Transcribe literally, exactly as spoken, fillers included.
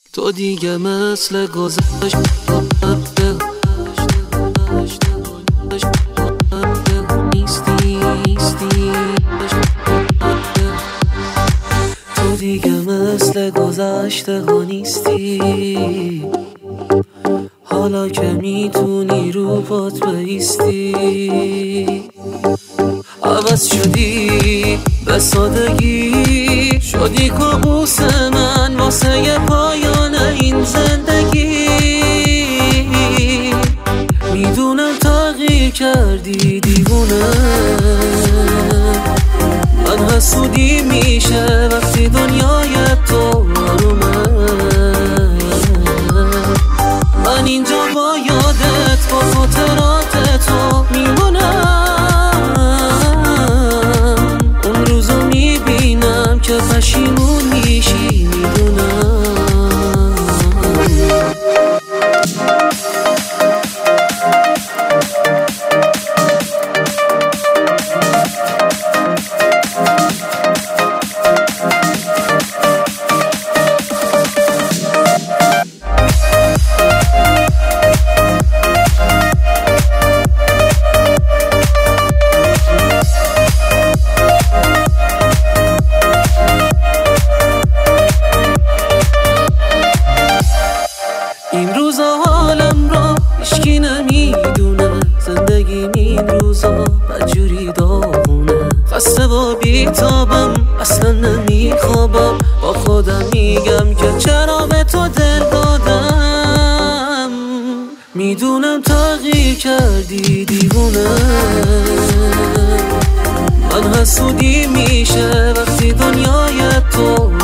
تو دیگه مثل گذشت نیستی نیستی تو دیگه مثل گذشته ها نیستی. حالا که میتونی رو پات بایستی، عوض شدی به سادگی، شدی کابوس من واسه پایان این زندگی. میدونم تغییر کردی دیوونه، من حسودی میشه وقتی دنیای تو آرومه. من اینجا با یادت با خاطرات تو میمونم، اون روزو میبینم که پشیمون میشی میدونم. این روزا حالم را هیچکی نمیدونه، زندگیم این روزا بدجوری داغونه. خسته و بیتابم اصلا نمیخوابم، با خودم میگم که چرا به تو دل دادم. میدونم تغییر کردی دیوونه، من حسودی میشه وقتی دنیای تو